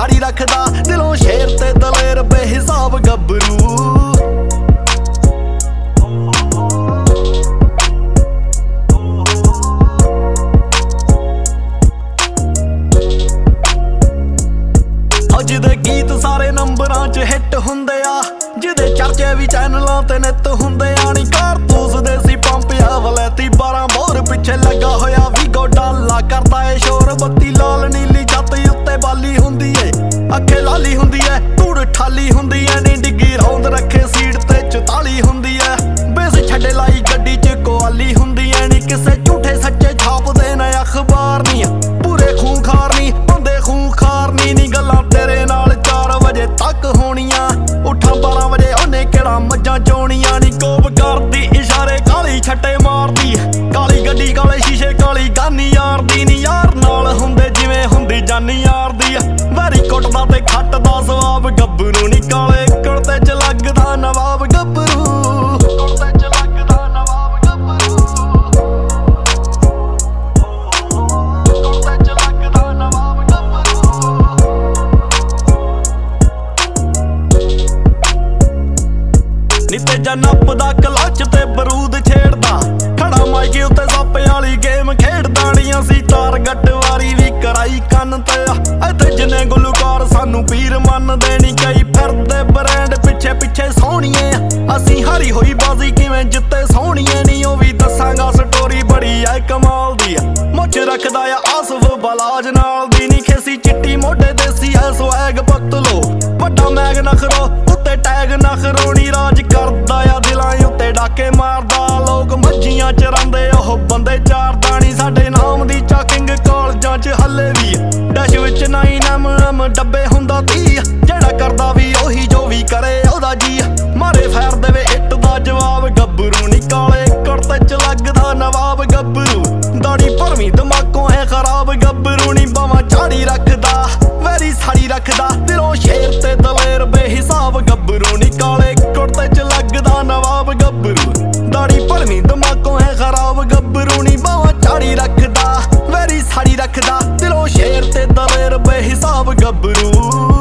छाड़ी रखदा दिलों शेर ते दलेर बेहिसाब गबरू। अज दे गीत सारे नंबरां च हिट हुंदे आ जिहदे चर्चे भी चैनलां ते नित हुंदे आ नी कारतूस देसी पंप आ वलैती 12 बोर पिछे लगा होया वीगो डाला करदा ए शोर। बत्ती लाल नीली छत उत्ते बाली हुंदी ए अखे लाली हुंदी ए धूड़ ठाली हुंदी ए नी डिग्गी रौंद रखे सीट ते 44 हुंदी ए बेस छड्डे लाई गड्डी च कोआली हुंदी ए नी किसे झूठे सच्चे छापदे न अखबार नी पूरे खूंखार नी हुंदे खूंखार नी गल्लां तेरे नाल 4 वजे तक होणियां उठा 12 वजे ओने केड़ा मज्जां चोणियां नी कोप करदी इशारे काली छट्टे मारदी काली गड्डी काले शीशे काली गानी यार दी नी यार नाल हुंदे जिवें हुंदी जानी यार दी वैरी कुटदा ते खट्टदा सवाब गब्बरू नी काले कुड़ते च लगदा नवाब गब्बरू कुड़ते च लगदा नवाब गब्बरू कुड़ते च लगदा नवाब गब्बरू। नी तेजा नपदा क्लच ते बरूद छेड़दा खड़ा माइके उत्ते सापे वाली गेम खेड़दा नी असीं तार गटवारी भी कराई कन्न ते इत्थे जिन्ने गुलकार सानू पीर मनदे नी कई फिरदे ब्रांड पिछे पिछे सोहणिए असीं हारी होई बाजी किवें जित्ते सोहणिए नी ओ भी दसांगा स्टोरी बड़ी ऐ कमाल दी मुछ रखदा आ आसफ बलाज नाल दी नी खेसी चिट्टी मोढे देसी है स्वैग पतलो वड्डा मैग नखरो उत्ते टैग नखरो नी राज करदा आ दिलां उत्ते डाके मारदा लोक मज्जियां चरांदे ओह बंदे चारदा नी साडे नाम दी चाकिंग कालजां च हल्ले भी डैश विच 9mm डब्बे हुंदा 30 जेड़ा करदा भी ओही जो भी करे ओदा जी मारे फैर देवे इट दा जवाब गब्बरू नी काले कुड़ते च लगदा नवाब गब्बरू दाड़ी भरवीं दिमागों है खराब गब्बरू नी बावां झाड़ी रखदा वैरी साड़ी रखदा दिलों शेर ते दलेर बेहिसाब गब्बरू नी काले कुड़ते च लगदा नवाब गब्बरू दाड़ी भरवीं दिमागों है खराब गब्बरू नी बावां झाड़ी रखदा वैरी साड़ी रखदा दिलों शेर ते दलेर बेहिसाब गब्बरू।